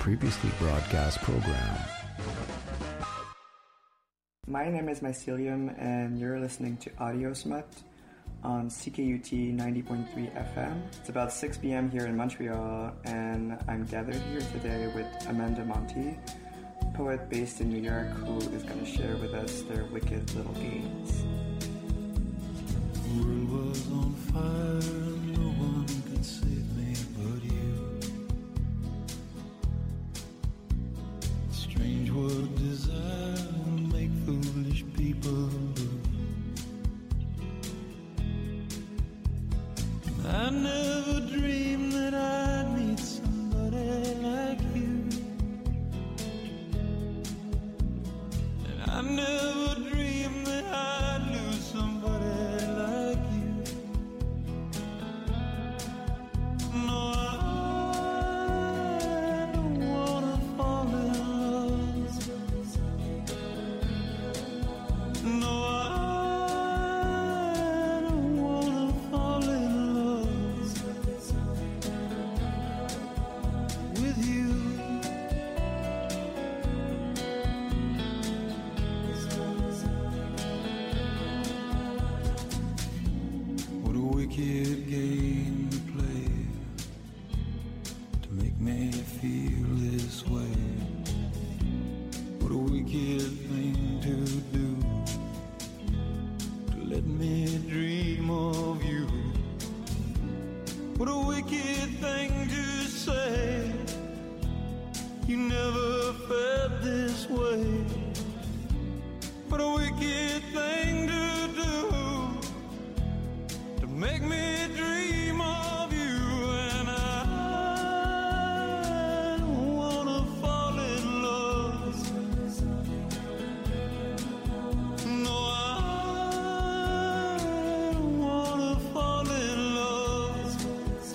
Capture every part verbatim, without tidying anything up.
previously broadcast program. My name is Mycelium, and you're listening to Audio Smut on C K U T ninety point three F M. It's about six p.m. here in Montreal, and I'm gathered here today with Amanda Monti, poet based in New York, who is going to share with us their wicked little games. The world was on fire, no one could save me but you. Strange what desire will make foolish people do. I never dreamed that I'd meet somebody like you, and I never dreamed that I'd lose somebody like you. No, I don't wanna fall in love. No, I don't wanna fall in love with you. What a wicked game to play to make me feel this way. What a wicked thing to do to let me dream of you. What a wicked thing to say. You never felt this way. What a wicked thing to do to make me dream of you. And I don't wanna fall in love. No, I don't wanna fall in love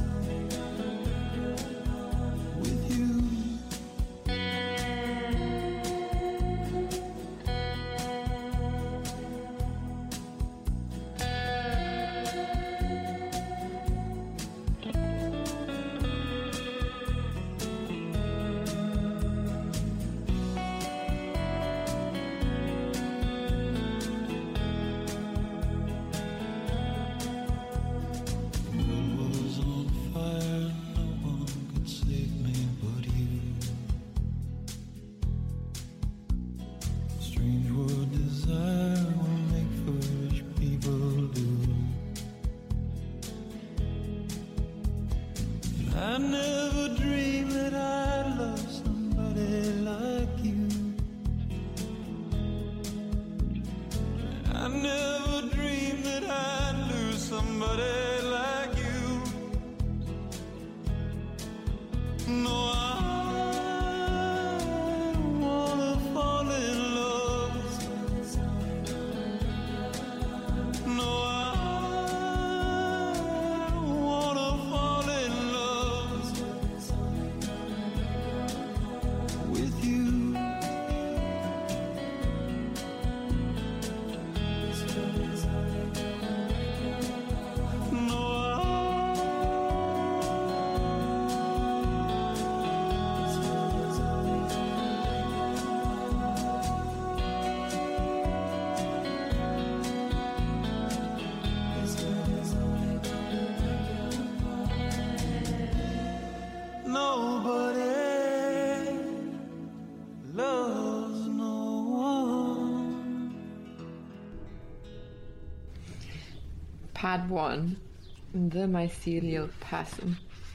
with you. The world was on fire, no one could save me but you. Strange what desire will make foolish people do. And I never dreamed that I'd love somebody like you. And I never dreamed that I'd lose somebody like you. No, I don't wanna fall in love. No, I don't wanna fall in love with you. No, nobody loves no one. Part one. The mycelial pasm.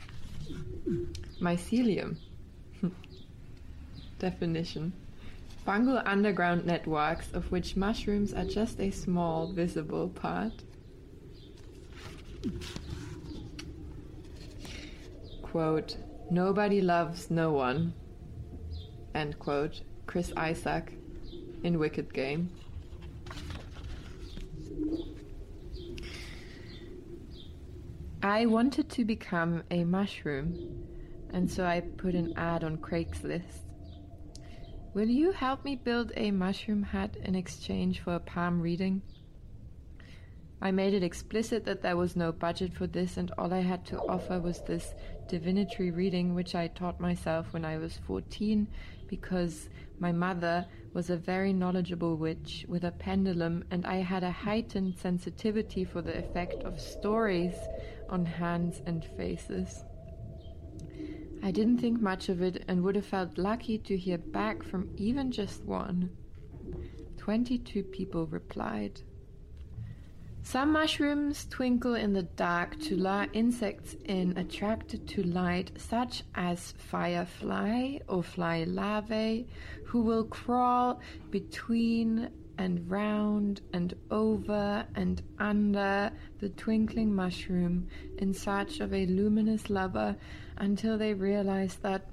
Mycelium. Definition. Fungal underground networks of which mushrooms are just a small, visible part. Quote, nobody loves no one. End quote. Chris Isaak in Wicked Game. I wanted to become a mushroom, and so I put an ad on Craigslist. Will you help me build a mushroom hut in exchange for a palm reading? I made it explicit that there was no budget for this, and all I had to offer was this divinatory reading, which I taught myself when I was fourteen, because my mother was a very knowledgeable witch with a pendulum, and I had a heightened sensitivity for the effect of stories on hands and faces. I didn't think much of it and would have felt lucky to hear back from even just one. Twenty-two people replied. Some mushrooms twinkle in the dark to lure insects in attracted to light, such as firefly or fly larvae, who will crawl between and round and over and under the twinkling mushroom in search of a luminous lover until they realize that,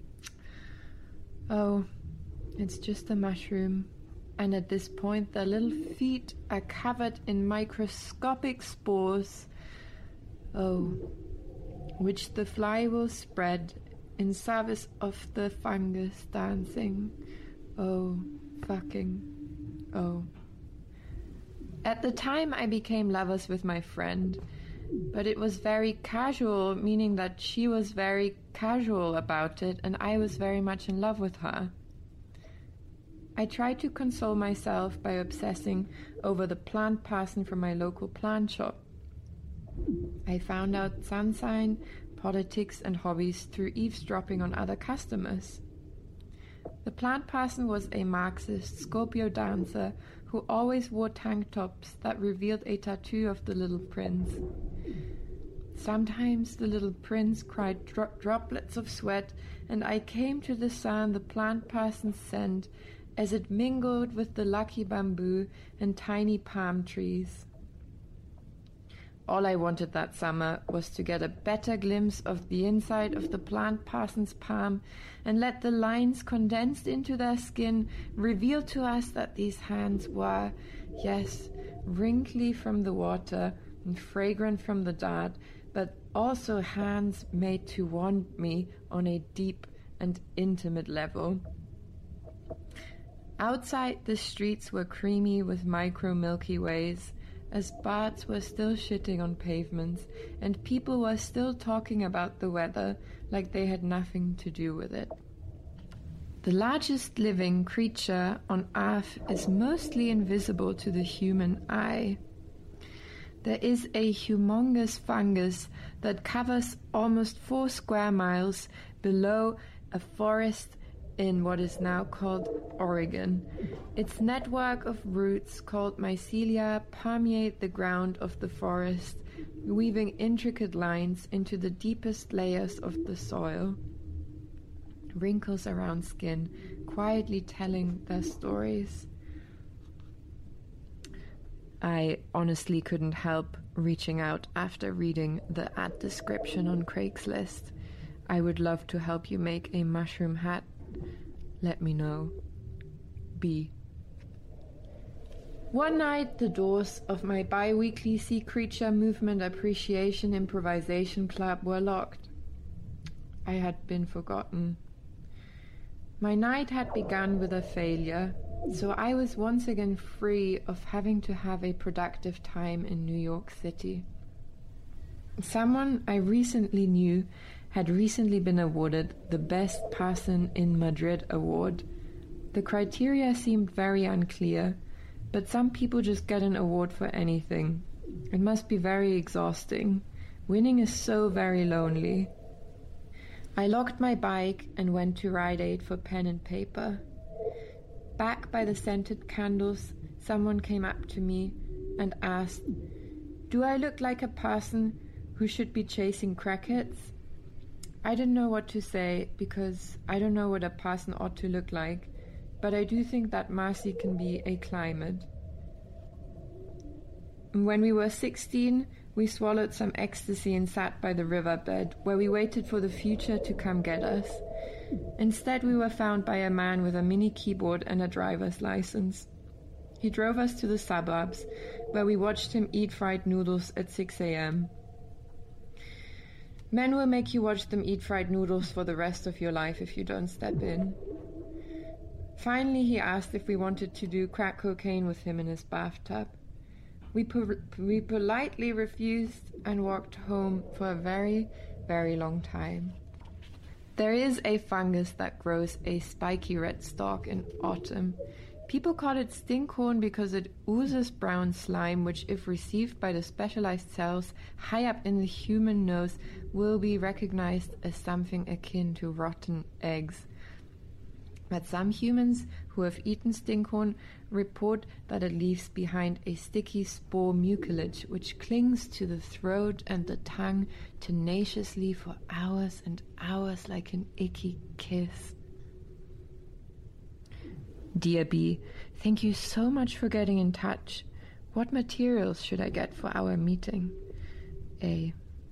oh, it's just a mushroom. And at this point, their little feet are covered in microscopic spores, oh, which the fly will spread in service of the fungus dancing. Oh, fucking, oh. At the time, I became lovers with my friend, but it was very casual, meaning that she was very casual about it, and I was very much in love with her. I tried to console myself by obsessing over the plant parson from my local plant shop. I found out sun sign, politics, and hobbies through eavesdropping on other customers. The plant parson was a Marxist Scorpio dancer who always wore tank tops that revealed a tattoo of the little prince. Sometimes the little prince cried dro- droplets of sweat, and I came to discern the plant parson's scent as it mingled with the lucky bamboo and tiny palm trees. All I wanted that summer was to get a better glimpse of the inside of the plant parson's palm and let the lines condensed into their skin reveal to us that these hands were, yes, wrinkly from the water and fragrant from the dirt, but also hands made to want me on a deep and intimate level. Outside, the streets were creamy with micro Milky Ways, as birds were still shitting on pavements, and people were still talking about the weather like they had nothing to do with it. The largest living creature on Earth is mostly invisible to the human eye. There is a humongous fungus that covers almost four square miles below a forest in what is now called Oregon. Its network of roots, called mycelia, permeate the ground of the forest, weaving intricate lines into the deepest layers of the soil. Wrinkles around skin, quietly telling their stories. I honestly couldn't help reaching out after reading the ad description on Craigslist. I would love to help you make a mushroom hat. Let me know. B. One night, the doors of my bi-weekly Sea Creature Movement Appreciation Improvisation Club were locked. I had been forgotten. My night had begun with a failure, so I was once again free of having to have a productive time in New York City. Someone I recently knew had recently been awarded the Best Person in Madrid award. The criteria seemed very unclear, but some people just get an award for anything. It must be very exhausting. Winning is so very lonely. I locked my bike and went to Rite Aid for pen and paper. Back by the scented candles, someone came up to me and asked, "Do I look like a person who should be chasing crackheads?" I didn't know what to say because I don't know what a person ought to look like, but I do think that mercy can be a climate. When we were sixteen, we swallowed some ecstasy and sat by the riverbed, where we waited for the future to come get us. Instead, we were found by a man with a mini keyboard and a driver's license. He drove us to the suburbs, where we watched him eat fried noodles at six a.m. Men will make you watch them eat fried noodles for the rest of your life if you don't step in. Finally, he asked if we wanted to do crack cocaine with him in his bathtub. We, po- we politely refused and walked home for a very, very long time. There is a fungus that grows a spiky red stalk in autumn. People call it stinkhorn because it oozes brown slime, which, if received by the specialized cells high up in the human nose, will be recognized as something akin to rotten eggs. But some humans who have eaten stinkhorn report that it leaves behind a sticky spore mucilage which clings to the throat and the tongue tenaciously for hours and hours like an icky kiss. Dear B, thank you so much for getting in touch. What materials should I get for our meeting? A.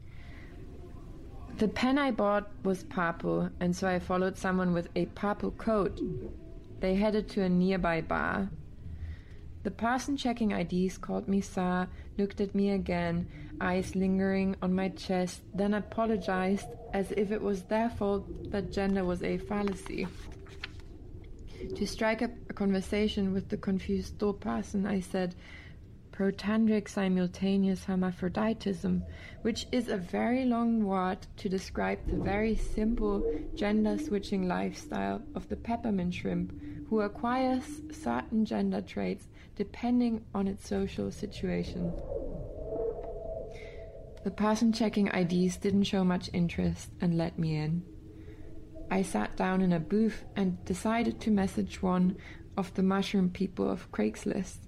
The pen I bought was purple, and so I followed someone with a purple coat. They headed to a nearby bar. The person checking I Ds called me sir, looked at me again, eyes lingering on my chest, then apologized as if it was their fault that gender was a fallacy. To strike up a conversation with the confused door person, I said, protandric simultaneous hermaphroditism, which is a very long word to describe the very simple gender-switching lifestyle of the peppermint shrimp, who acquires certain gender traits depending on its social situation. The person checking I Ds didn't show much interest and let me in. I sat down in a booth and decided to message one of the mushroom people of Craigslist.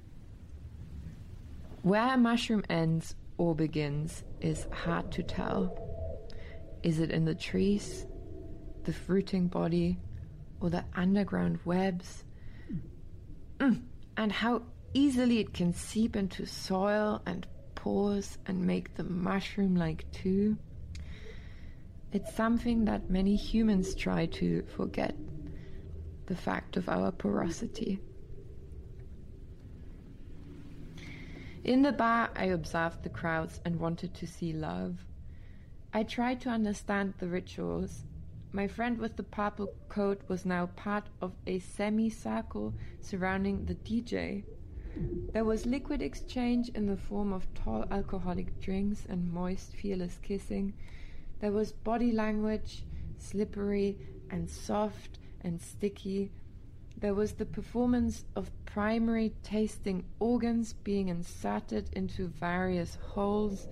Where a mushroom ends or begins is hard to tell. Is it in the trees, the fruiting body, or the underground webs? Mm. And how easily it can seep into soil and pores and make the mushroom-like too. It's something that many humans try to forget, the fact of our porosity. In the bar, I observed the crowds and wanted to see love. I tried to understand the rituals. My friend with the purple coat was now part of a semicircle surrounding the D J. There was liquid exchange in the form of tall alcoholic drinks and moist, fearless kissing. There was body language, slippery and soft and sticky. There was the performance of primary tasting organs being inserted into various holes.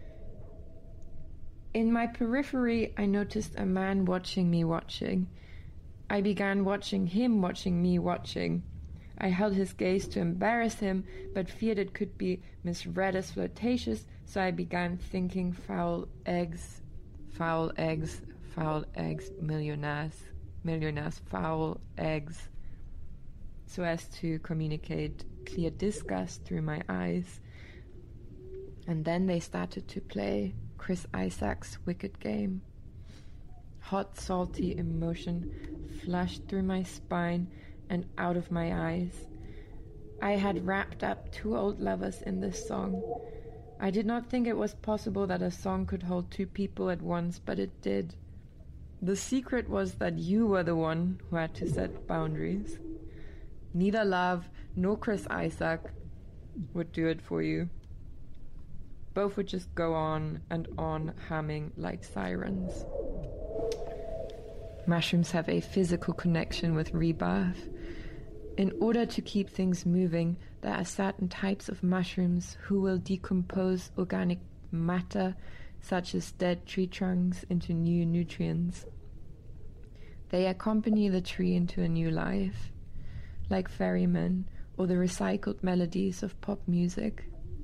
In my periphery, I noticed a man watching me watching. I began watching him watching me watching. I held his gaze to embarrass him, but feared it could be misread as flirtatious, so I began thinking foul eggs, foul eggs, foul eggs, millionaires, millionaires, foul eggs, so as to communicate clear disgust through my eyes. And then they started to play Chris Isaac's Wicked Game. Hot, salty emotion flushed through my spine and out of my eyes. I had wrapped up two old lovers in this song. I did not think it was possible that a song could hold two people at once, but it did. The secret was that you were the one who had to set boundaries. Neither love nor Chris Isaac would do it for you. Both would just go on and on humming like sirens. Mushrooms have a physical connection with rebirth. In order to keep things moving, there are certain types of mushrooms who will decompose organic matter, such as dead tree trunks, into new nutrients. They accompany the tree into a new life, like ferrymen or the recycled melodies of pop music.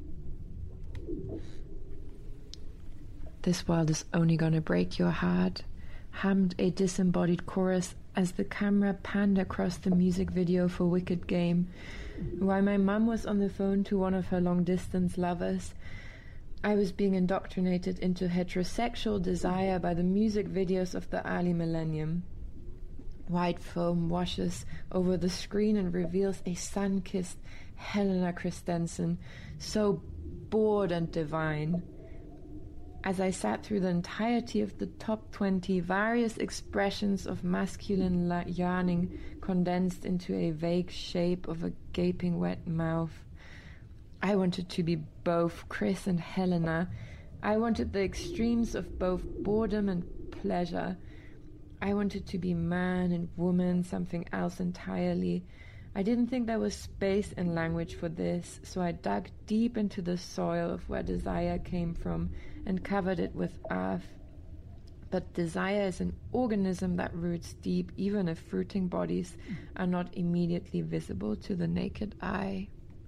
This world is only gonna break your heart, hummed a disembodied chorus as the camera panned across the music video for Wicked Game. While my mum was on the phone to one of her long-distance lovers, I was being indoctrinated into heterosexual desire by the music videos of the early millennium. White foam washes over the screen and reveals a sun-kissed Helena Christensen, so bored and divine. As I sat through the entirety of the top twenty, various expressions of masculine la- yearning condensed into a vague shape of a gaping wet mouth, I wanted to be both Chris and Helena. I wanted the extremes of both boredom and pleasure. I wanted to be man and woman, something else entirely. I didn't think there was space and language for this, so I dug deep into the soil of where desire came from and covered it with earth. But desire is an organism that roots deep, even if fruiting bodies are not immediately visible to the naked eye.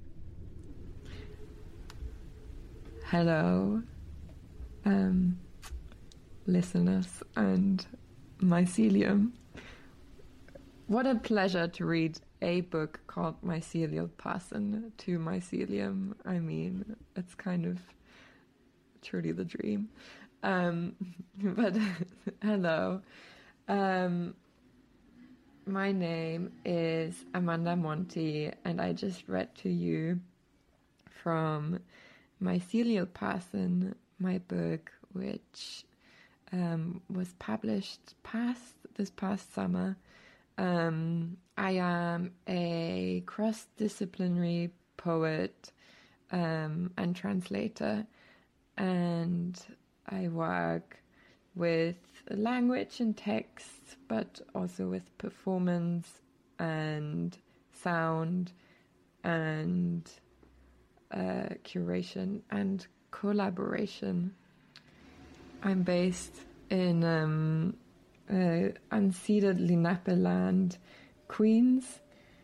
Hello, um, listeners and mycelium. What a pleasure to read a book called Mycelial Person to Mycelium. I mean, it's kind of truly the dream. Um, but hello. Um, my name is Amanda Monti, and I just read to you from Mycelial Person, my book, which um, was published past this past summer. Um, I am a cross-disciplinary poet um, and translator, and I work with language and text, but also with performance and sound and uh, curation and collaboration. I'm based in um, uh, unceded Lenape land, Queens,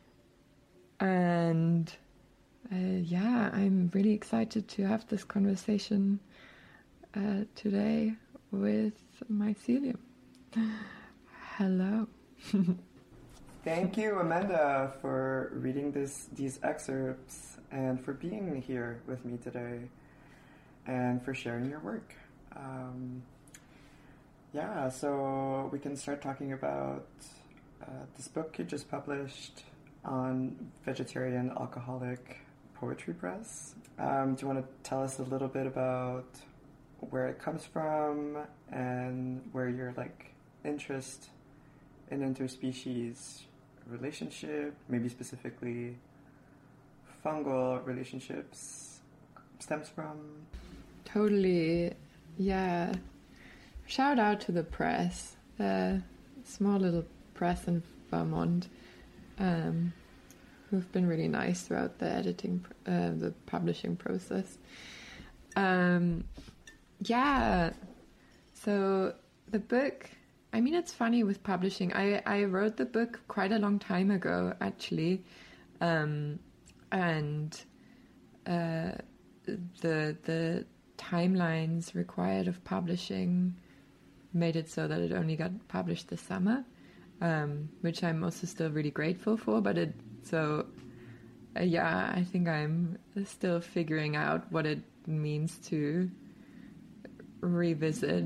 and uh, yeah, I'm really excited to have this conversation uh, today with Mycelium. Hello. Thank you, Amanda, for reading this these excerpts and for being here with me today and for sharing your work. Um, yeah, so we can start talking about uh, this book you just published on Vegetarian Alcoholic Poetry Press. Um, do you want to tell us a little bit about where it comes from and where your like interest in interspecies relationship, maybe specifically fungal relationships, stems from? Totally, yeah. Shout out to the press, the small little press in Vermont, um, who've been really nice throughout the editing, uh, the publishing process. Um, yeah, so the book, I mean, it's funny with publishing. I, I wrote the book quite a long time ago, actually, um, and uh, the the timelines required of publishing made it so that it only got published this summer, um, which I'm also still really grateful for. But it so uh, yeah, I think I'm still figuring out what it means to revisit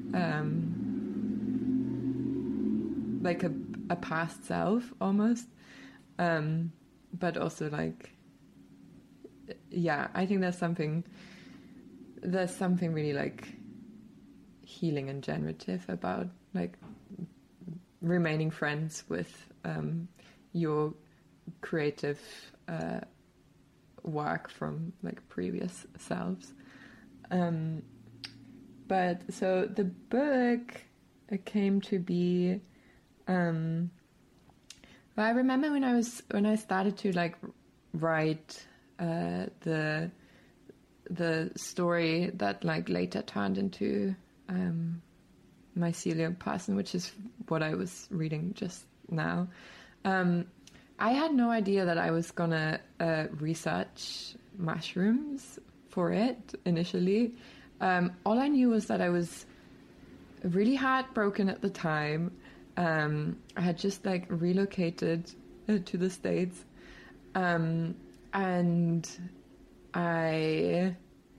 um, like a, a past self almost, um, but also like, yeah, I think there's something there's something really like healing and generative about like remaining friends with um, your creative uh, work from like previous selves. Um, But so the book uh, came to be. Um, well, I remember when I was when I started to like write uh, the the story that like later turned into um, Mycelial Person, which is what I was reading just now. Um, I had no idea that I was gonna uh, research mushrooms for it initially. Um, all I knew was that I was really heartbroken at the time. Um, I had just like relocated uh, to the States, um, and I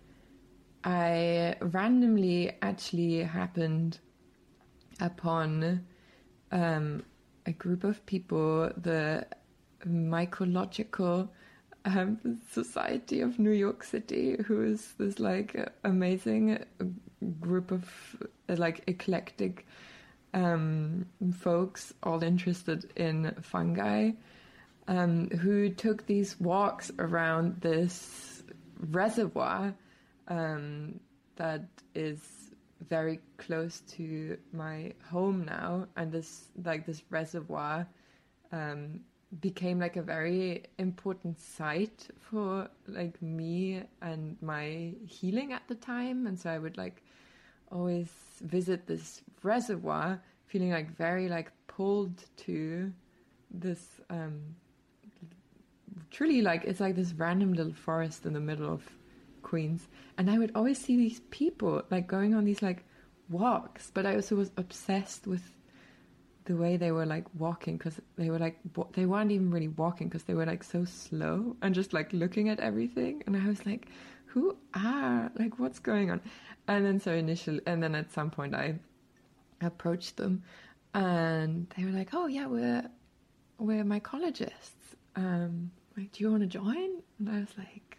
I randomly actually happened upon um, a group of people, the Mycological Um, Society of New York City, who is this like amazing group of uh, like eclectic um, folks all interested in fungi, um, who took these walks around this reservoir um, that is very close to my home now, and this like this reservoir um, became like a very important site for like me and my healing at the time. And so I would like always visit this reservoir feeling like very like pulled to this um truly like it's like this random little forest in the middle of Queens, and I would always see these people like going on these like walks, but I also was obsessed with the way they were like walking, because they were like wa- they weren't even really walking because they were like so slow and just like looking at everything, and I was like, who are like what's going on? And then so initially, and then at some point I approached them, and they were like, oh yeah, we're we're mycologists, um like, do you want to join? And I was like,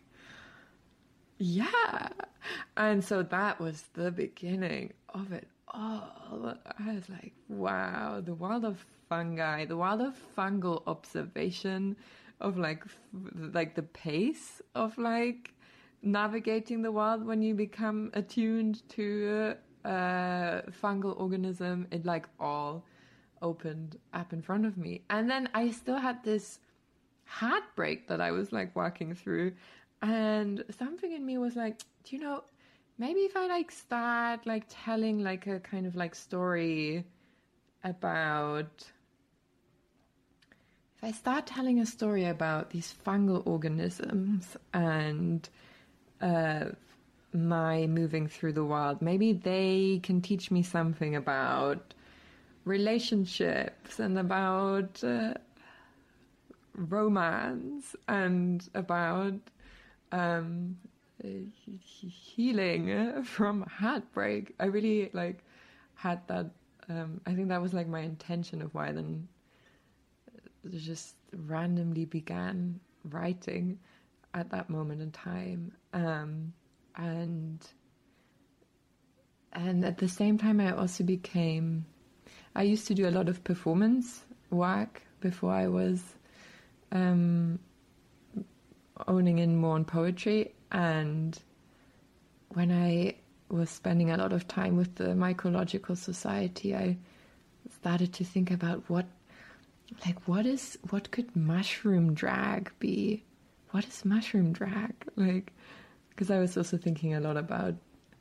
yeah. And so that was the beginning of it all. I was like, wow, the world of fungi, the world of fungal observation, of like f- like the pace of like navigating the world when you become attuned to a uh, fungal organism. It like all opened up in front of me. And then I still had this heartbreak that I was like walking through, and something in me was like, do you know, maybe if I like start like telling like a kind of like story about if I start telling a story about these fungal organisms and uh my moving through the world, maybe they can teach me something about relationships and about uh, romance and about um, healing from heartbreak. I really like had that. Um, I think that was like my intention of why I then just randomly began writing at that moment in time. Um, and and at the same time, I also became. I used to do a lot of performance work before I was um, owning in more on poetry, and when I was spending a lot of time with the Mycological Society, I started to think about what, like, what is, what could mushroom drag be? What is mushroom drag? Like, because I was also thinking a lot about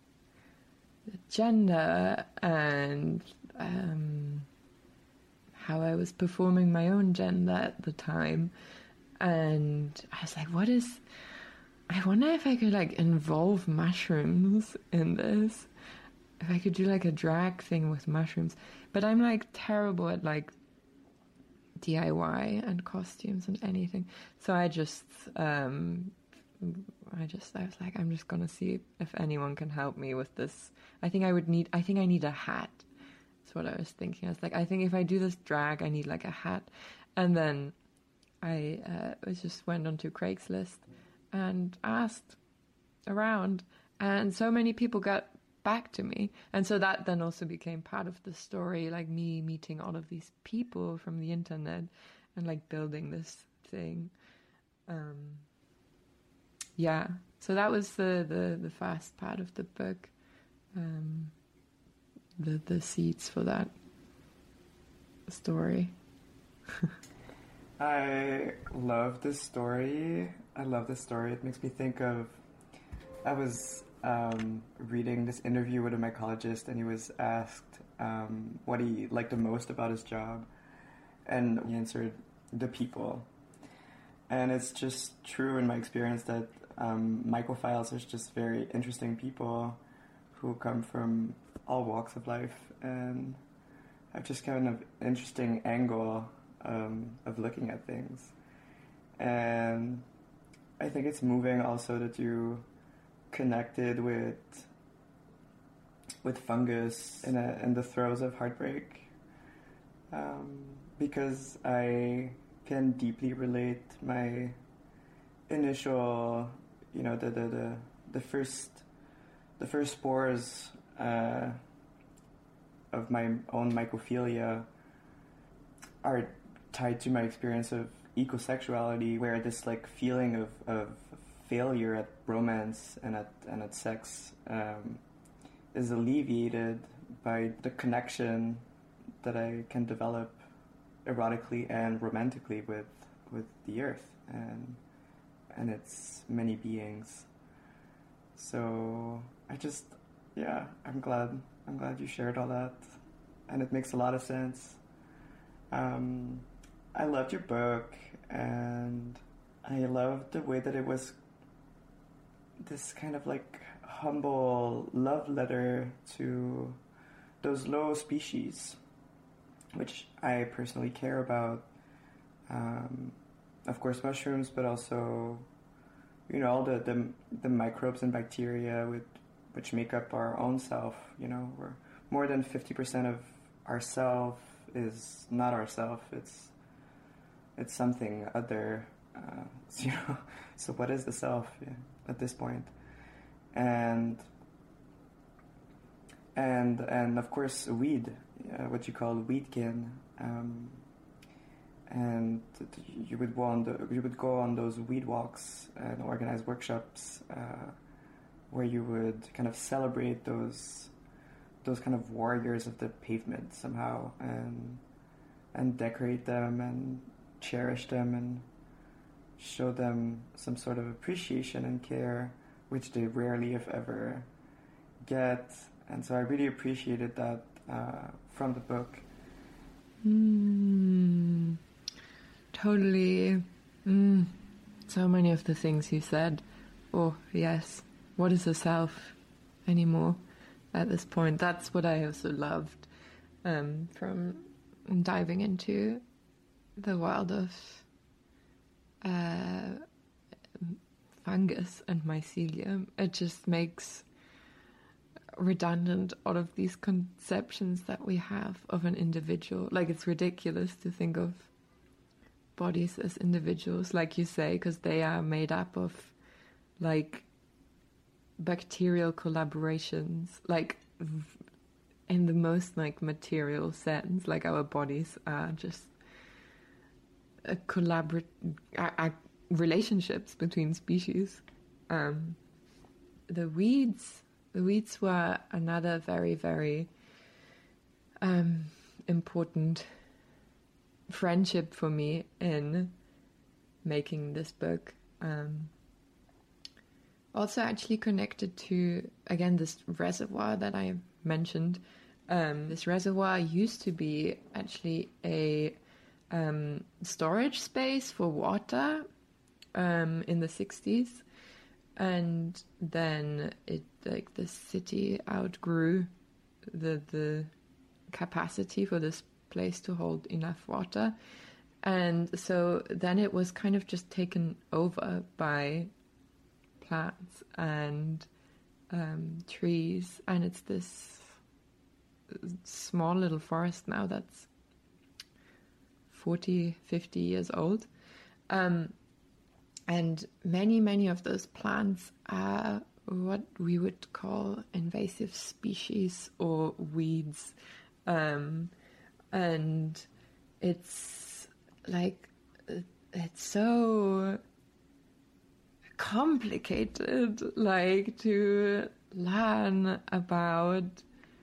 gender and um, how I was performing my own gender at the time. And I was like, what is, I wonder if I could like involve mushrooms in this. If I could do like a drag thing with mushrooms. But I'm like terrible at like D I Y and costumes and anything. So I just, um, I just, I was like, I'm just gonna see if anyone can help me with this. I think I would need, I think I need a hat. That's what I was thinking. I was like, I think if I do this drag, I need like a hat. And then I uh, was just went onto Craigslist and asked around, and so many people got back to me. And so that then also became part of the story, like me meeting all of these people from the internet and like building this thing. Um, yeah, so that was the, the, the first part of the book, um, the, the seeds for that story. I love this story. I love this story. It makes me think of, I was um, reading this interview with a mycologist, and he was asked um, what he liked the most about his job, and he answered, the people. And it's just true in my experience that um, mycophiles are just very interesting people who come from all walks of life and have just kind of interesting angle um, of looking at things. And I think it's moving also that you connected with with fungus in, a, in the throes of heartbreak, um, because I can deeply relate my initial, you know, the the the, the first the first spores uh, of my own mycophilia are tied to my experience of ecosexuality, where this like feeling of, of failure at romance and at and at sex um, is alleviated by the connection that I can develop erotically and romantically with with the earth and and its many beings. So I just yeah, I'm glad I'm glad you shared all that, and it makes a lot of sense. Um, I loved your book, and I loved the way that it was this kind of like humble love letter to those low species, which I personally care about. Um, of course, mushrooms, but also, you know, all the, the, the microbes and bacteria with, which make up our own self. You know, we're more than fifty percent of ourself is not ourself. It's it's something other. Uh, so, you know, so what is the self yeah, at this point? And and and of course, weed, uh, what you call weedkin, um, and you would go on the, you would go on those weed walks and organize workshops uh, where you would kind of celebrate those those kind of warriors of the pavement somehow, and and decorate them and cherish them and show them some sort of appreciation and care, which they rarely, if ever, get. And so I really appreciated that uh, from the book. Mm, totally. Mm, so many of the things you said. Oh, yes. What is a self anymore at this point? That's what I also loved um, from diving into the world of uh, fungus and mycelium. It just makes redundant all of these conceptions that we have of an individual. Like, it's ridiculous to think of bodies as individuals, like you say, because they are made up of like bacterial collaborations, like in the most like material sense. Like, our bodies are just a collaborate uh, uh, relationships between species. Um, the weeds, the weeds were another very, very um, important friendship for me in making this book. Um, also, actually connected to again this reservoir that I mentioned. Um, this reservoir used to be actually a Um, storage space for water um, in the sixties, and then it like the city outgrew the the capacity for this place to hold enough water, and so then it was kind of just taken over by plants and um, trees, and it's this small little forest now that's forty, fifty years old. Um, and many, many of those plants are what we would call invasive species or weeds. Um, and it's like, it's so complicated, like, to learn about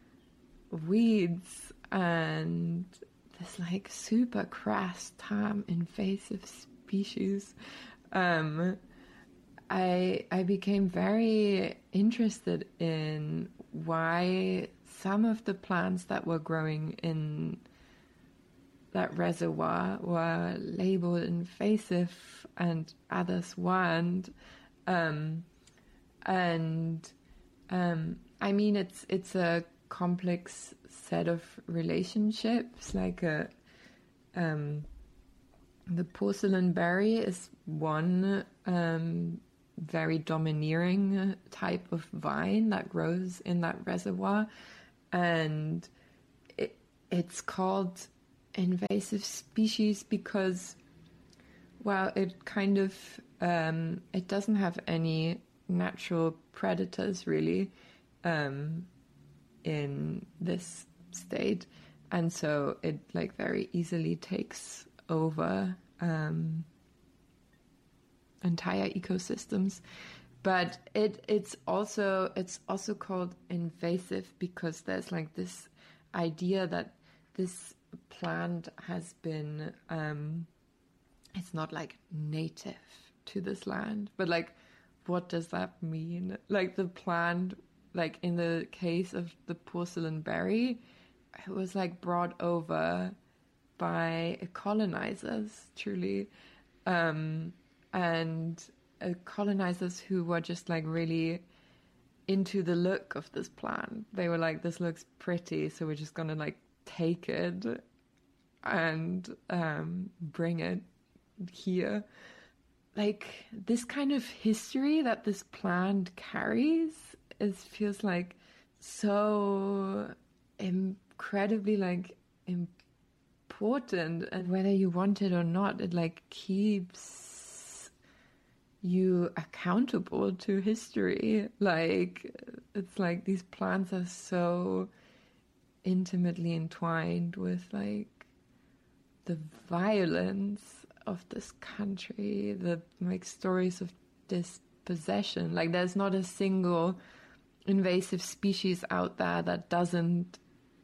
weeds and this like super crass term, invasive species. Um, I I became very interested in why some of the plants that were growing in that reservoir were labeled invasive and others weren't. Um, and um, I mean, it's it's a complex set of relationships. Like a um, the porcelain berry is one um, very domineering type of vine that grows in that reservoir, and it, it's called invasive species because, well, it kind of um, it doesn't have any natural predators really um, in this state, and so it like very easily takes over um, entire ecosystems. But it it's also it's also called invasive because there's like this idea that this plant has been um, it's not like native to this land, but like what does that mean? Like the plant, like in the case of the porcelain berry, it was like brought over by colonizers, truly, um, and uh, colonizers who were just like really into the look of this plant. They were like, this looks pretty, so we're just gonna like take it and um, bring it here. Like this kind of history that this plant carries is feels like so incredibly like important, and whether you want it or not, it like keeps you accountable to history. Like it's like these plants are so intimately entwined with like the violence of this country, the like stories of dispossession. Like there's not a single invasive species out there that doesn't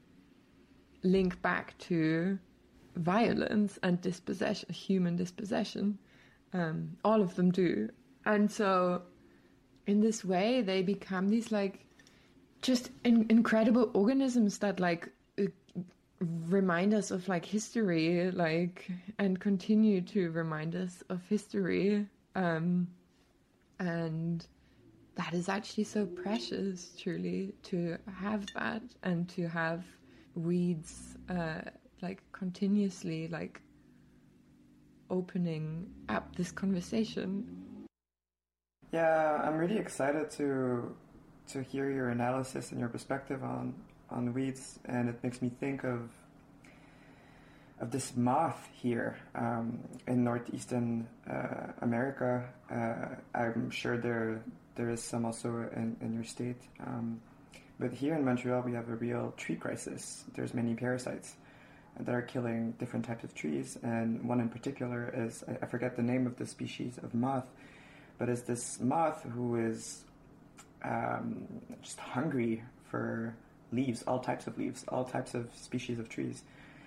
link back to violence and dispossession, human dispossession. Um, all of them do. And so in this way, they become these like just in- incredible organisms that like uh, remind us of like history, like, and continue to remind us of history. Um, and that is actually so precious, truly, to have that and to have weeds uh, like continuously like opening up this conversation. Yeah, I'm really excited to to hear your analysis and your perspective on on weeds, and it makes me think of of this moth here um, in northeastern uh, America. Uh, I'm sure there there is some also in, in your state. Um, but here in Montreal, we have a real tree crisis. There's many parasites that are killing different types of trees, and one in particular is, I forget the name of the species of moth, but it's this moth who is um, just hungry for leaves, all types of leaves, all types of species of trees.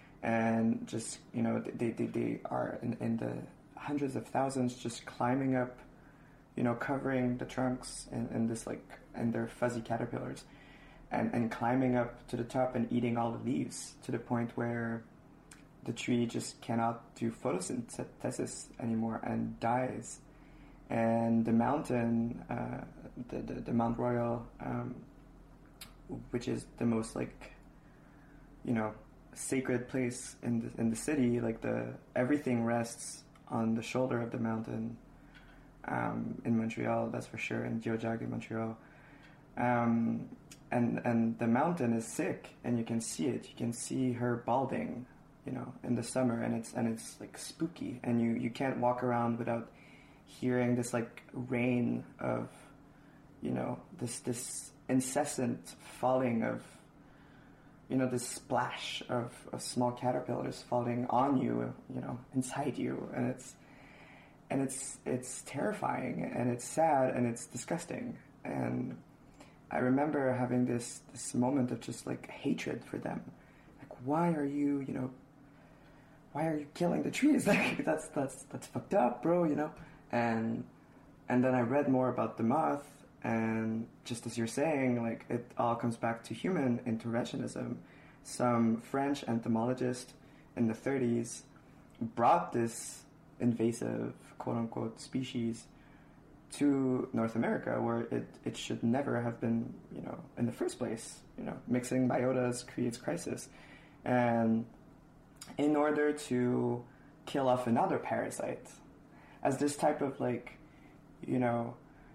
And just, you know, they, they, they are in, in the hundreds of thousands just climbing up, you know, covering the trunks and, and this like, and their fuzzy caterpillars, and, and climbing up to the top and eating all the leaves to the point where the tree just cannot do photosynthesis anymore and dies. And the mountain, uh, the, the, the Mount Royal, um, which is the most like, you know, sacred place in the in the city, like the everything rests on the shoulder of the mountain um, in Montreal, that's for sure, in Tiohtià:ke, Montreal. Um, and and the mountain is sick, and you can see it. You can see her balding, you know, in the summer, and it's and it's like spooky, and you, you can't walk around without hearing this like rain of, you know, this this incessant falling of, you know, this splash of, of small caterpillars falling on you, you know, inside you, and it's and it's it's terrifying, and it's sad, and it's disgusting. And I remember having this this moment of just like hatred for them, like, why are you, you know, why are you killing the trees? Like that's that's that's fucked up, bro, you know. And and then I read more about the moth. And just as you're saying, like, it all comes back to human interventionism. Some French entomologist in the thirties brought this invasive, quote-unquote, species to North America, where it, it should never have been, you know, in the first place. You know, mixing biotas creates crisis. And in order to kill off another parasite, as this type of, like, you know,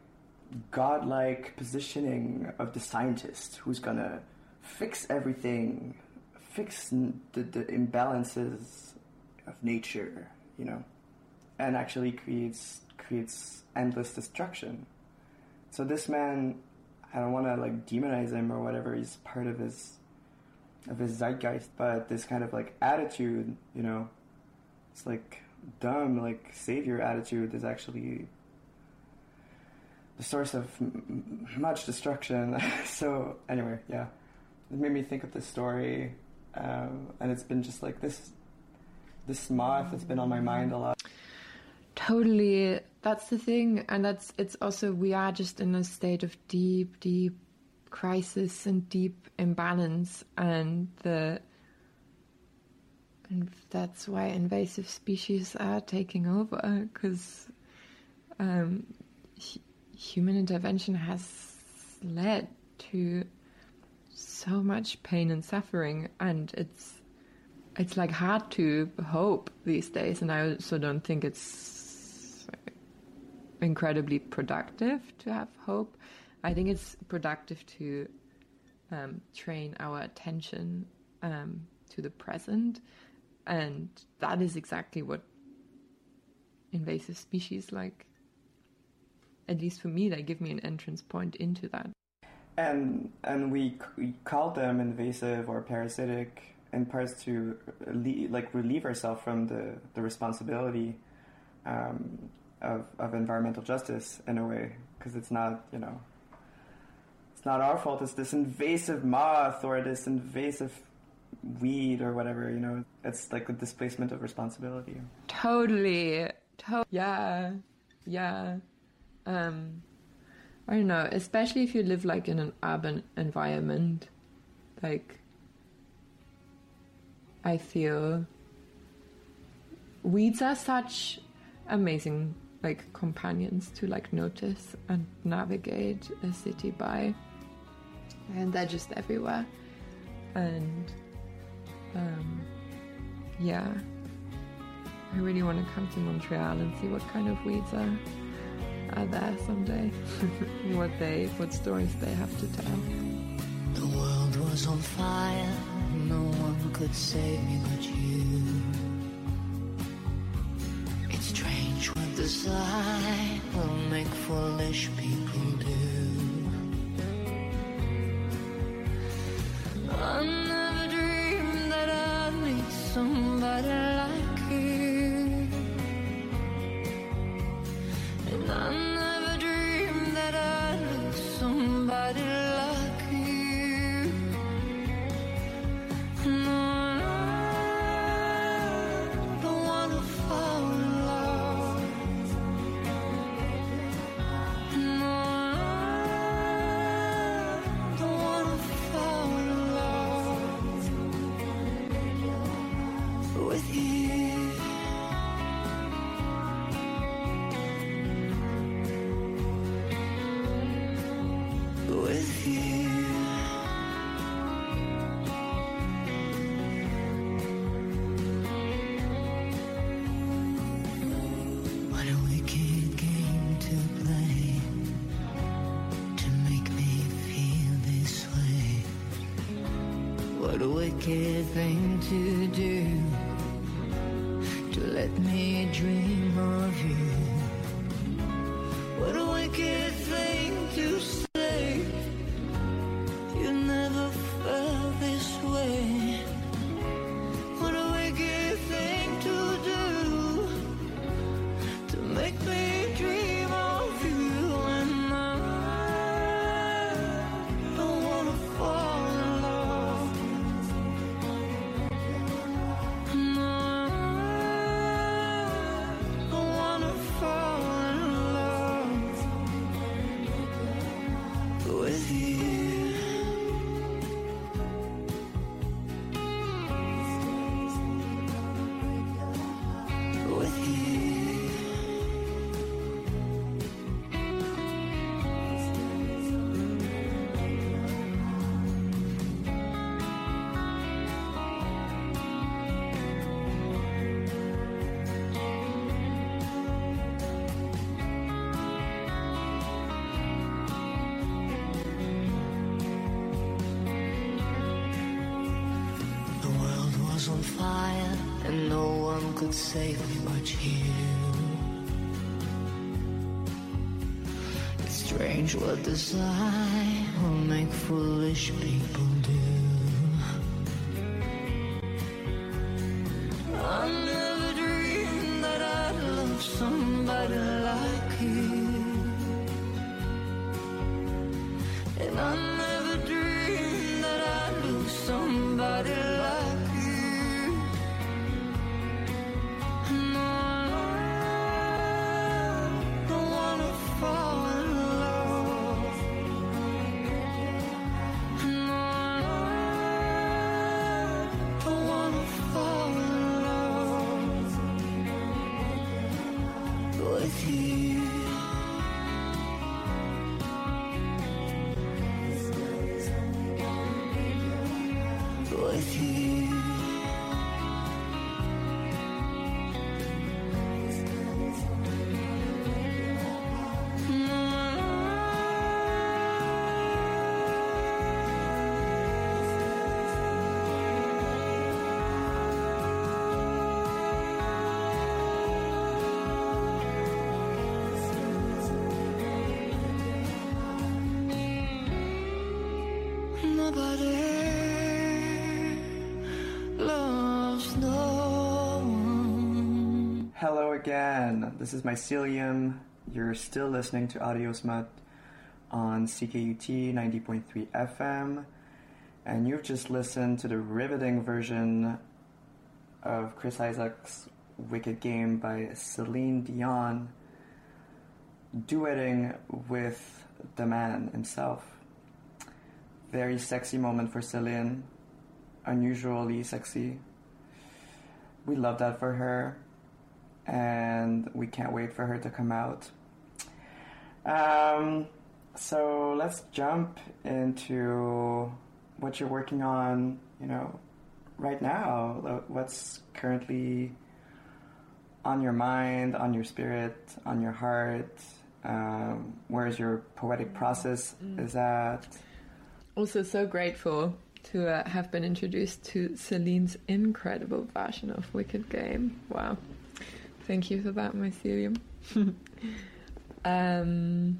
godlike positioning of the scientist who's gonna fix everything, fix the, the imbalances of nature, you know, and actually creates creates endless destruction. So this man, I don't want to like demonize him or whatever. He's part of his of his zeitgeist, but this kind of like attitude, you know, it's like dumb, like savior attitude is actually the source of m- much destruction. So anyway, yeah, it made me think of this story, um, and it's been just like this this moth that's been on my mind a lot. Totally, that's the thing, and that's it's also we are just in a state of deep, deep crisis and deep imbalance, and the and that's why invasive species are taking over, because um, h- human intervention has led to so much pain and suffering, and it's it's like hard to hope these days, and I also don't think it's incredibly productive to have hope. I think it's productive to um, train our attention um, to the present, and that is exactly what invasive species, like, at least for me, they give me an entrance point into that. And and we, we call them invasive or parasitic in parts to le- like relieve ourselves from the, the responsibility um, of, of environmental justice in a way, because it's not, you know, it's not our fault, it's this invasive moth or this invasive weed or whatever, you know, it's like a displacement of responsibility. Totally. To- yeah. Yeah. Um, I don't know, especially if you live like in an urban environment, like, I feel weeds are such amazing like companions to like notice and navigate a city by, and they're just everywhere. And um, yeah, I really want to come to Montreal and see what kind of weeds are are there someday. what they what stories they have to tell. The world was on fire, no one could save me but you. It's strange what desire will make foolish people do. I never dreamed that I'd meet somebody like you, and I never dreamed that I'd lose somebody like you. No, I don't wanna fall in love. No, I don't wanna fall in love with you. With you. What a wicked game to play, to make me feel this way. What a wicked thing to do, to let me dream of you. What a wicked thing to say, you never felt this way. What a wicked thing to do, to make me dream of you. And I don't wanna fall in love. No, I don't wanna fall in love with you. With you. The world was on fire and no one could save me but you. It's strange what desire will make foolish people do. I never dreamed that I'd love somebody like you. I never dreamed that I'd lose somebody like you. No, I don't wanna fall in love. No, I don't wanna fall in love with you. With you. Nobody loves no one. Hello again. This is Mycelium. You're still listening to Audio Smut on C K U T ninety point three F M, and you've just listened to the riveting version of Chris Isaak's Wicked Game by Celine Dion, duetting with the man himself. Very sexy moment for Celine, unusually sexy. We love that for her, and we can't wait for her to come out. Um, so let's jump into what you're working on, you know, right now. What's currently on your mind, on your spirit, on your heart? Um, where's your poetic process is at? Also so grateful to uh, have been introduced to Celine's incredible version of Wicked Game. Wow. Thank you for that, Mycelium. um,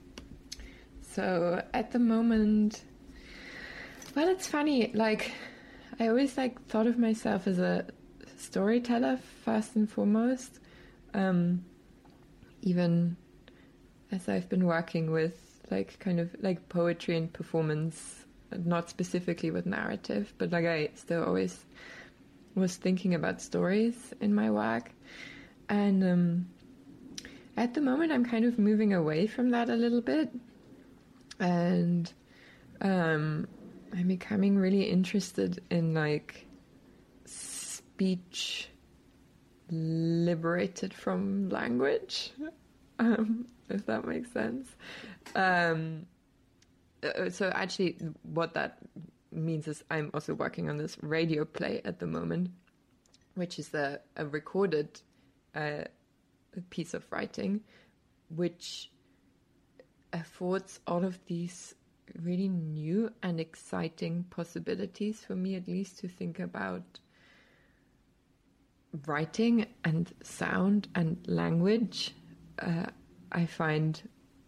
so at the moment, well, it's funny, like, I always like thought of myself as a storyteller first and foremost, um, even as I've been working with like kind of like poetry and performance, not specifically with narrative, but like I still always was thinking about stories in my work. And um, at the moment I'm kind of moving away from that a little bit, and um, I'm becoming really interested in like speech liberated from language, um, if that makes sense. Um, so actually what that means is I'm also working on this radio play at the moment, which is a, a recorded uh, piece of writing, which affords all of these really new and exciting possibilities for me, at least, to think about writing and sound and language. Uh, I find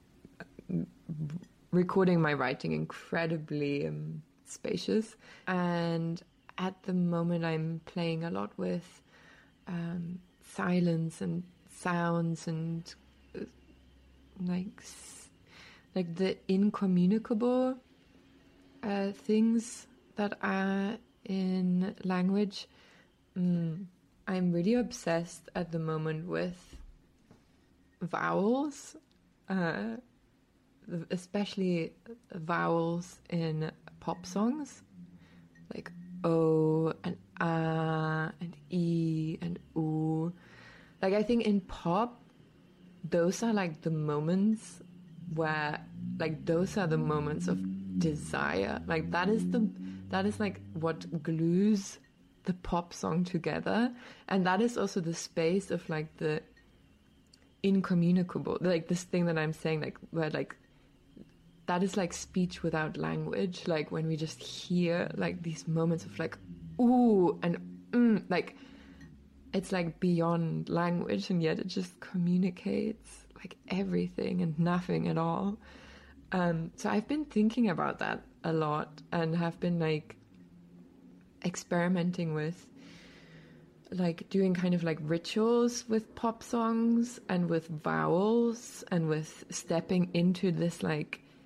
recording my writing incredibly um, spacious, and at the moment I'm playing a lot with um, silence and sounds and uh, like s- like the incommunicable uh, things that are in language. Mm, I'm really obsessed at the moment with vowels, uh, especially vowels in pop songs, like O and A and E and U. Like, I think in pop, those are like the moments where, like, those are the moments of desire. Like, that is the, that is like what glues the pop song together. And that is also the space of like the incommunicable, like this thing that I'm saying, like, where like, that is like speech without language. Like when we just hear like these moments of like, ooh, and mm, like, it's like beyond language, and yet it just communicates like everything and nothing at all. Um, so I've been thinking about that a lot, and have been like experimenting with like doing kind of like rituals with pop songs and with vowels and with stepping into this like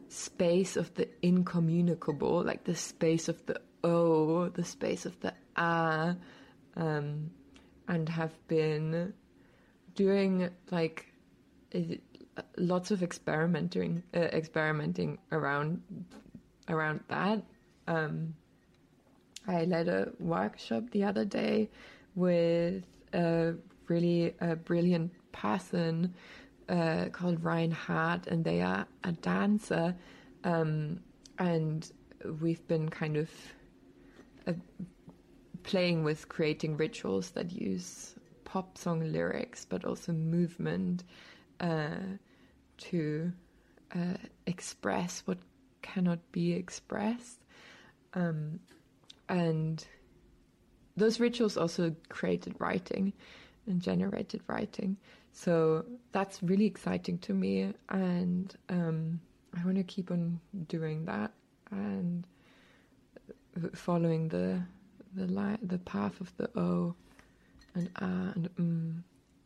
space of the incommunicable, like the space of the O, the space of the A, um, and have been doing like it, lots of experimenting, uh, experimenting around around that. Um, I led a workshop the other day with a really uh, brilliant person uh, called Ryan Hart, and they are a dancer, um, and we've been kind of uh, playing with creating rituals that use pop song lyrics, but also movement uh, to uh, express what cannot be expressed. Um, and those rituals also created writing and generated writing. So that's really exciting to me, and um, I want to keep on doing that and following the the li- the path of the O and A and M.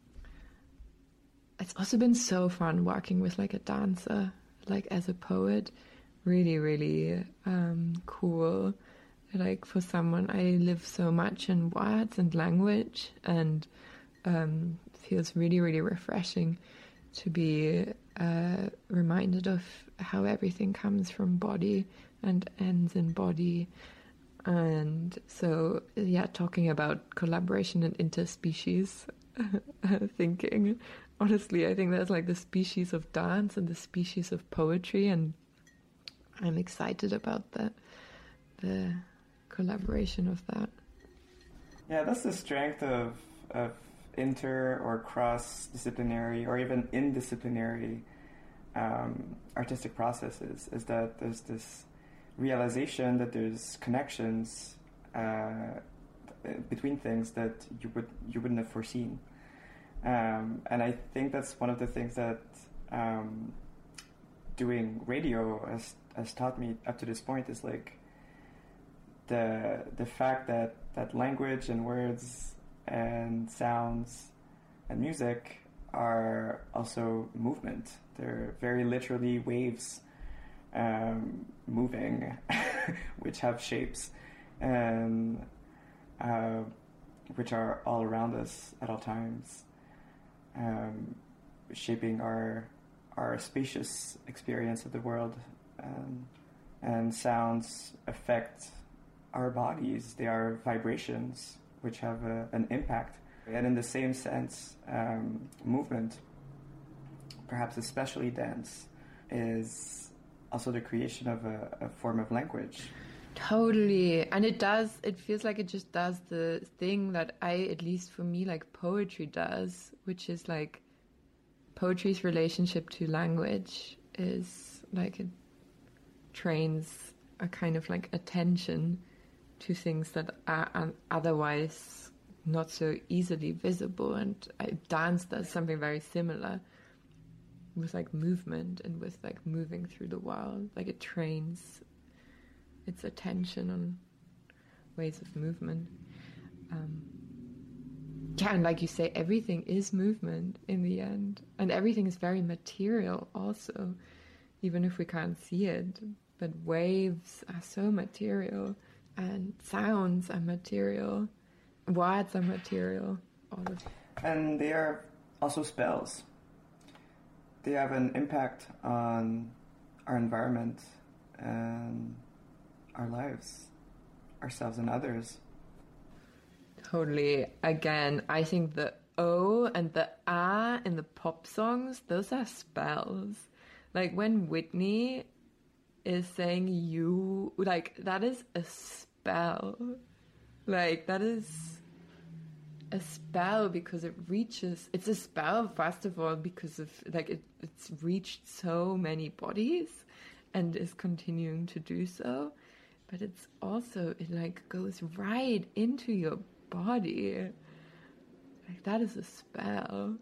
It's also been so fun working with like a dancer, like as a poet. Really, really um, cool. Like for someone, I live so much in words and language, and um, feels really, really refreshing to be uh, reminded of how everything comes from body and ends in body. And so, yeah, talking about collaboration and interspecies thinking. Honestly, I think there's like the species of dance and the species of poetry, and I'm excited about that, the collaboration of that. Yeah, that's the strength of of inter or cross-disciplinary or even indisciplinary um, artistic processes, is that there's this realization that there's connections uh, between things that you would you wouldn't have foreseen, um, and I think that's one of the things that um, doing radio has has taught me up to this point, is like the the fact that that language and words and sounds and music are also movement. They're very literally waves um, moving, which have shapes and uh, which are all around us at all times, um, shaping our our spacious experience of the world. Um, and sounds affect our bodies. They are vibrations which have a, an impact. And in the same sense, um, movement, perhaps especially dance, is also the creation of a, a form of language. Totally. And it does, it feels like it just does the thing that I, at least for me, like poetry does, which is like poetry's relationship to language is like it trains a kind of like attention to things that are um, otherwise not so easily visible. And I, dance does something very similar with like movement and with like moving through the world. Like it trains its attention on ways of movement. Um, yeah, and like you say, everything is movement in the end. And everything is very material also, even if we can't see it. But waves are so material, and sounds are material, words are material, all of it. And they are also spells. They have an impact on our environment and our lives, ourselves and others. Totally. Again, I think the O and the A in the pop songs, those are spells. Like when Whitney is saying you, like that is a spell. Like that is a spell because it reaches, it's a spell first of all because of like it, it's reached so many bodies and is continuing to do so, but it's also, it like goes right into your body. Like that is a spell.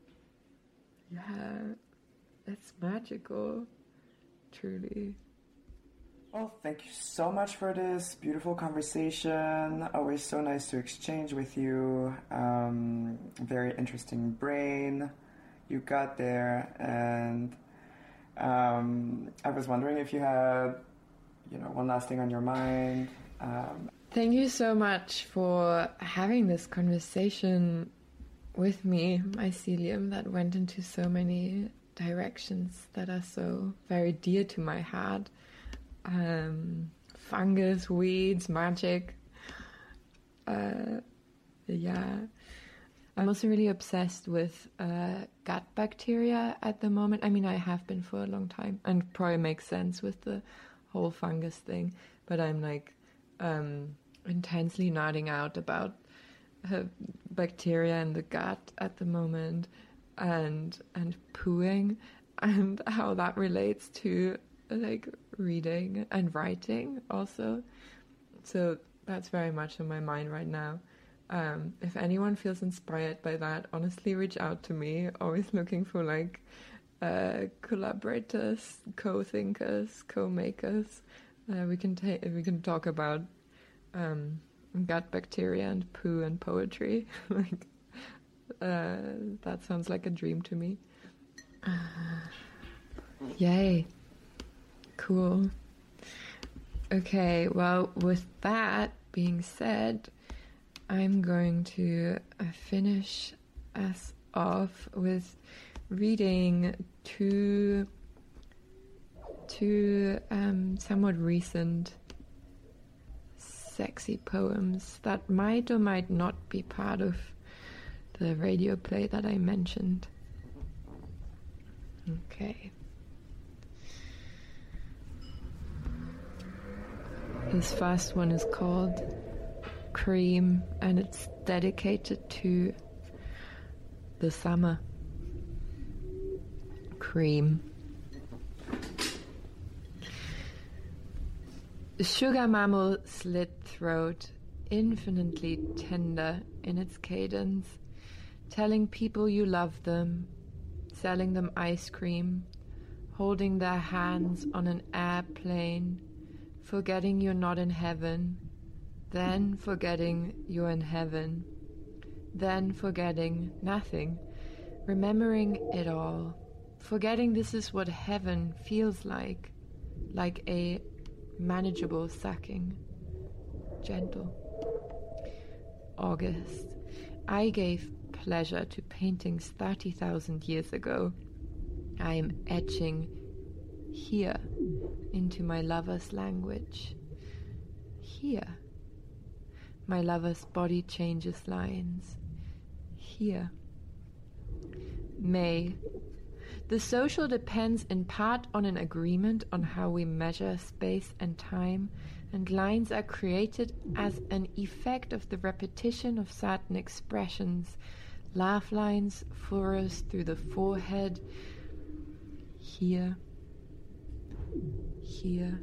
Yeah, that's magical, truly. Well, thank you so much for this beautiful conversation. Always so nice to exchange with you. Um, very interesting brain you got there, and Um, I was wondering if you had, you know, one last thing on your mind. Um, Thank you so much for having this conversation with me, mycelium, that went into so many directions that are so very dear to my heart. Um, fungus, weeds, magic. Uh, yeah. I'm also really obsessed with uh, gut bacteria at the moment. I mean, I have been for a long time, and probably makes sense with the whole fungus thing. But I'm like um, intensely nerding out about uh, bacteria in the gut at the moment, and and pooing, and how that relates to like reading and writing also. So that's very much on my mind right now. Um, if anyone feels inspired by that, honestly, reach out to me. Always looking for like uh, collaborators, co-thinkers, co-makers. Uh, we can ta- we can talk about um, gut bacteria and poo and poetry. Like uh, that sounds like a dream to me. Uh, yay! Cool. Okay. Well, with that being said, I'm going to uh, finish us off with reading two, two um, somewhat recent sexy poems that might or might not be part of the radio play that I mentioned. Okay. This first one is called Cream, and it's dedicated to the summer. Cream. Sugar mammal slit throat, infinitely tender in its cadence, telling people you love them, selling them ice cream, holding their hands on an airplane, forgetting you're not in heaven, then forgetting you're in heaven, then forgetting nothing, remembering it all, forgetting this is what heaven feels like, like a manageable sucking, gentle. August. I gave pleasure to paintings thirty thousand years ago. I am etching here into my lover's language. Here. My lover's body changes lines. Here. May. The social depends in part on an agreement on how we measure space and time, and lines are created as an effect of the repetition of certain expressions. Laugh lines, furrows through the forehead. Here. Here.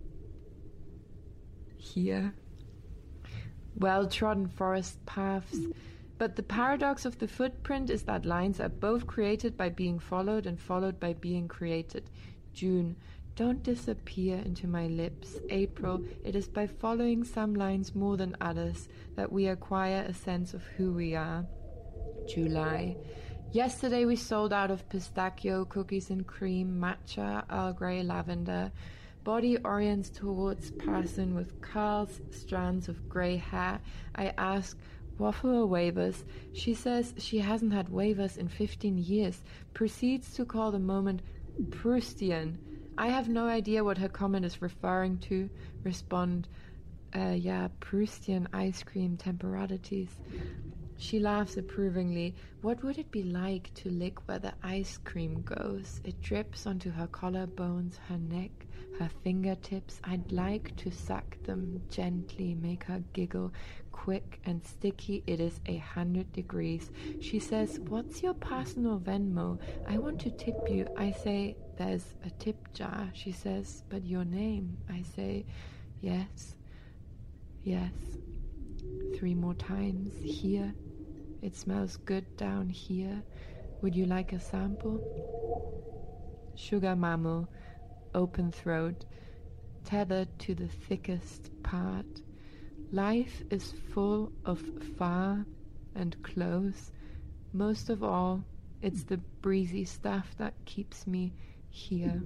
Here. Well-trodden forest paths, but the paradox of the footprint is that lines are both created by being followed and followed by being created. June, don't disappear into my lips. April, it is by following some lines more than others that we acquire a sense of who we are. July, yesterday we sold out of pistachio, cookies and cream, matcha, Earl Grey, lavender. Body orients towards person with curls, strands of grey hair. I ask, waffle or wavers? She says she hasn't had wavers in fifteen years. Proceeds to call the moment Proustian. I have no idea what her comment is referring to. Respond, uh, yeah, Proustian ice cream temporalities. She laughs approvingly. What would it be like to lick where the ice cream goes? It drips onto her collarbones, her neck, her fingertips. I'd like to suck them gently, make her giggle. Quick and sticky, it is a hundred degrees. She says, what's your personal Venmo? I want to tip you. I say, there's a tip jar. She says, but your name? I say, yes, yes. Three more times. Here. It smells good down here. Would you like a sample? Sugar mammal, open throat, tethered to the thickest part. Life is full of far and close. Most of all, it's the breezy stuff that keeps me here.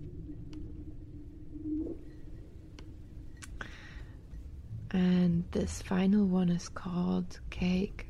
And this final one is called Cake.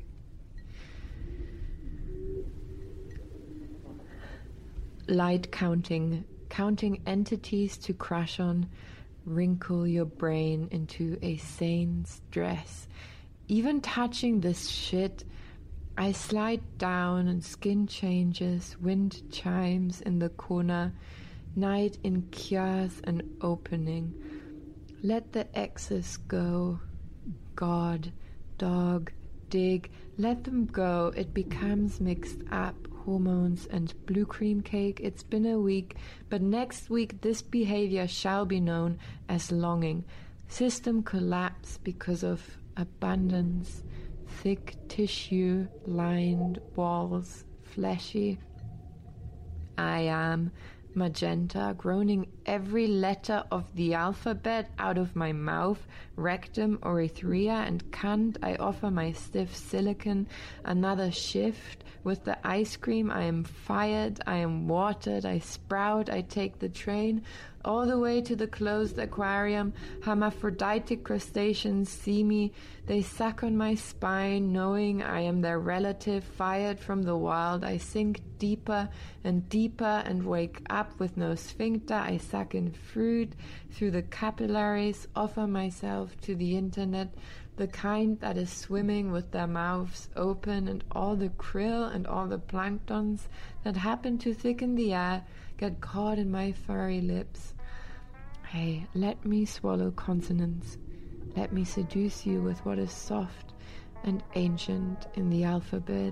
Light counting, counting entities to crash on, wrinkle your brain into a saint's dress. Even touching this shit, I slide down and skin changes, wind chimes in the corner, night in kias and opening. Let the X's go. God, dog, dig, let them go. It becomes mixed up. Hormones and blue cream cake. It's been a week, but next week this behavior shall be known as longing. System collapse because of abundance. Thick tissue, lined walls, fleshy. I am magenta, groaning every letter of the alphabet out of my mouth, rectum, urethria, and cunt. I offer my stiff silicon another shift. With the ice cream, I am fired, I am watered, I sprout, I take the train all the way to the closed aquarium. Hermaphroditic crustaceans see me. They suck on my spine, knowing I am their relative, fired from the wild. I sink deeper and deeper and wake up with no sphincter. I suck in fruit through the capillaries, offer myself to the internet, the kind that is swimming with their mouths open, and all the krill and all the planktons that happen to thicken the air get caught in my furry lips. Hey, let me swallow consonants. Let me seduce you with what is soft and ancient in the alphabet.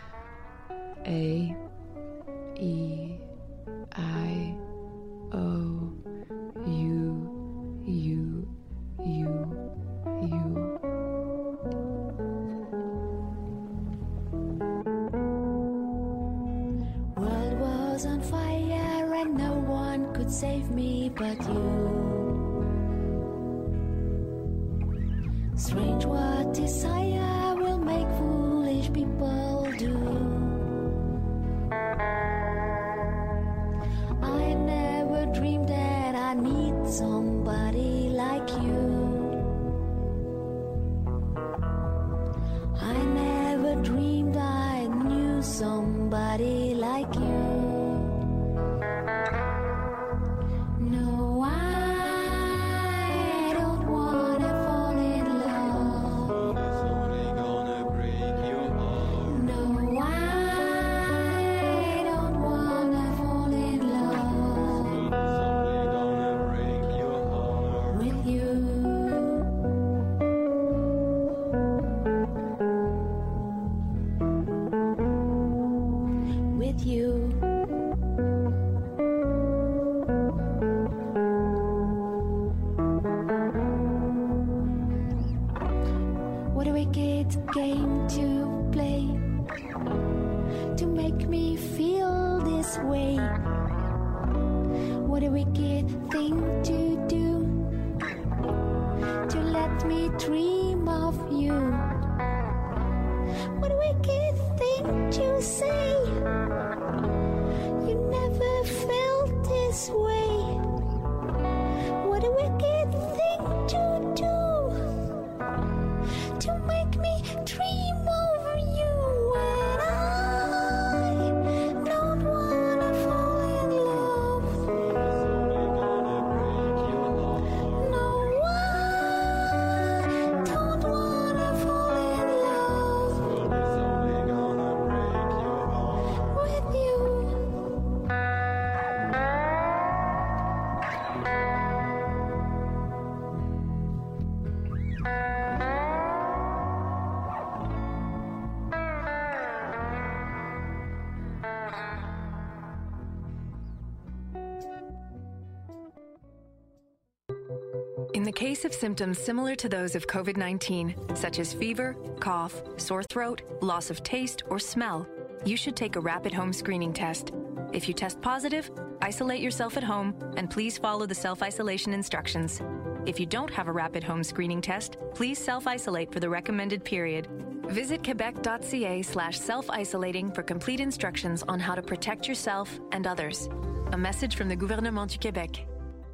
A, E, I, O, U, U, U, U. World was on fire and no one could save me but you. Strange what desire will make foolish people do. I never dreamed that I need somebody like you. I never dreamed I knew somebody like you. No, I don't wanna fall in love. It's only gonna break your heart. No, I don't wanna fall in love It's only gonna break your heart. with you. With you. What a wicked game to play to make me feel this way. What a wicked thing to do to let me dream of you. What a wicked thing to say. You never felt this way. What a wicked thing to do to make me dream of you. And I don't wanna fall in love. It's only gonna break your heart. No, I don't wanna fall in love It's only gonna break your heart. with you. In the case of symptoms similar to those of COVID nineteen, such as fever, cough, sore throat, loss of taste, or smell, you should take a rapid home screening test. If you test positive, isolate yourself at home and please follow the self-isolation instructions. If you don't have a rapid home screening test, please self-isolate for the recommended period. Visit quebec.ca slash self-isolating for complete instructions on how to protect yourself and others. A message from the Gouvernement du Québec.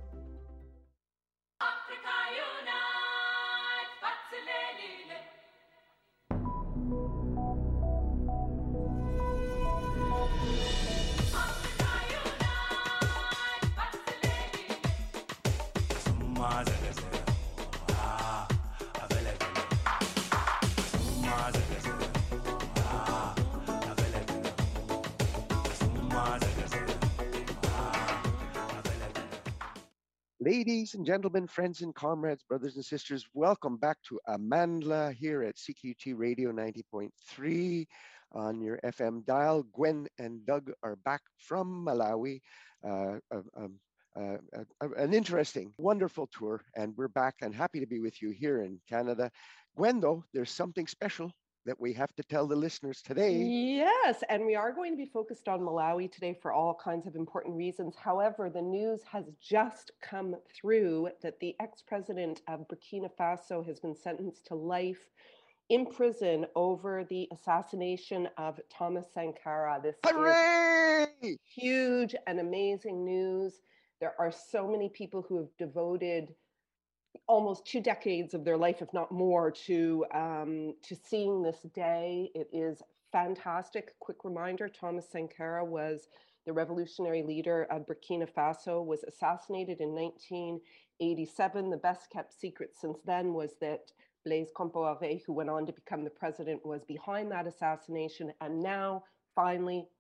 Ladies and gentlemen, friends and comrades, brothers and sisters, welcome back to Amandla here at C Q T Radio ninety point three on your F M dial. Gwen and Doug are back from Malawi. Uh, um, uh, uh, an interesting, wonderful tour, and we're back and happy to be with you here in Canada. Gwen, though, there's something special that we have to tell the listeners today. Yes, and we are going to be focused on Malawi today for all kinds of important reasons. However, the news has just come through that the ex-president of Burkina Faso has been sentenced to life in prison over the assassination of Thomas Sankara. This Hooray! is huge and amazing news. There are so many people who have devoted almost two decades of their life, if not more, to um, to seeing this day. It is fantastic. Quick reminder, Thomas Sankara was the revolutionary leader of Burkina Faso, was assassinated in nineteen eighty-seven. The best kept secret since then was that Blaise Compaoré, who went on to become the president, was behind that assassination. And now, finally,